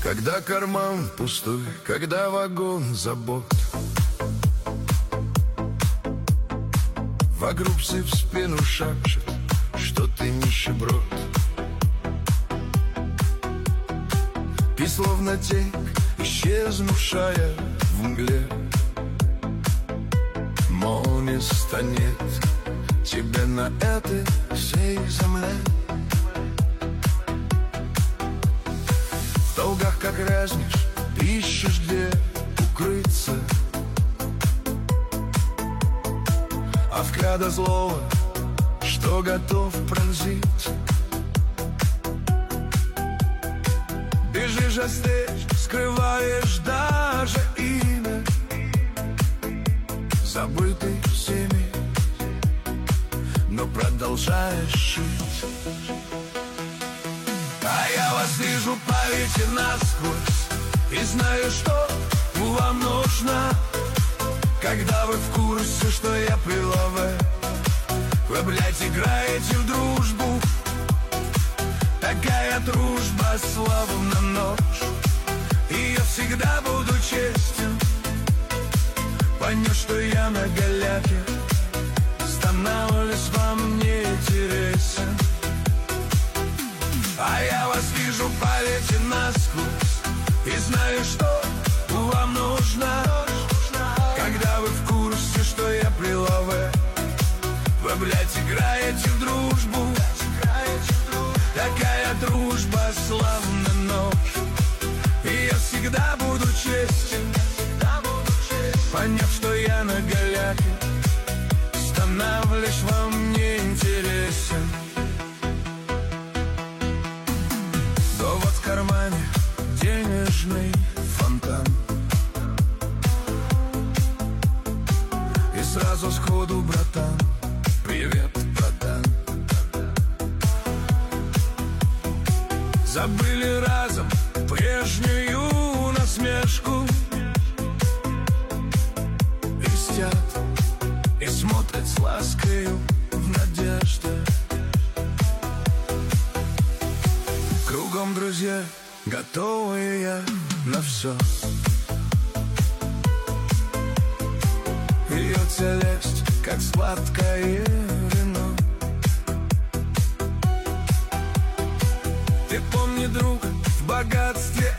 Когда карман пустой, когда вагон забот, вокруг все в спину шепчут, что ты нищеброд. Ты словно тень, исчезнувшая в мгле, мол, не станет тебе на этой всей земле. В долгах как разнишь, ищешь где укрыться, а взгляда злого, что готов пронзить. Бежишь встреч, скрываешь даже имя, забытый всеми, но продолжаешь жить. А я вас вижу по веке насквозь и знаю, что вам нужно. Когда вы в курсе, что я плевая, вы, блядь, играете в дружбу. Такая дружба словно нож, и я всегда буду честен. Понес, что я на голяке, становлюсь вам не интересен. А я вас вижу по веке насквозь и знаю, что вам нужно. Когда вы в курсе, что я плевая, вы, блядь, играете в дружбу. Такая дружба словно нож, и я всегда буду честен. Поняв, что я на голяке, становлюсь вам не интересен. Да вот в кармане денежный фонтан, и сразу сходу, братан, привет, братан. Забыли разом прежнюю насмешку, листят и смотрят с ласкою в надежде. Кругом друзья, готовые я на все. Льется лесть, как сладкое вино. Ты помни, друг, в богатстве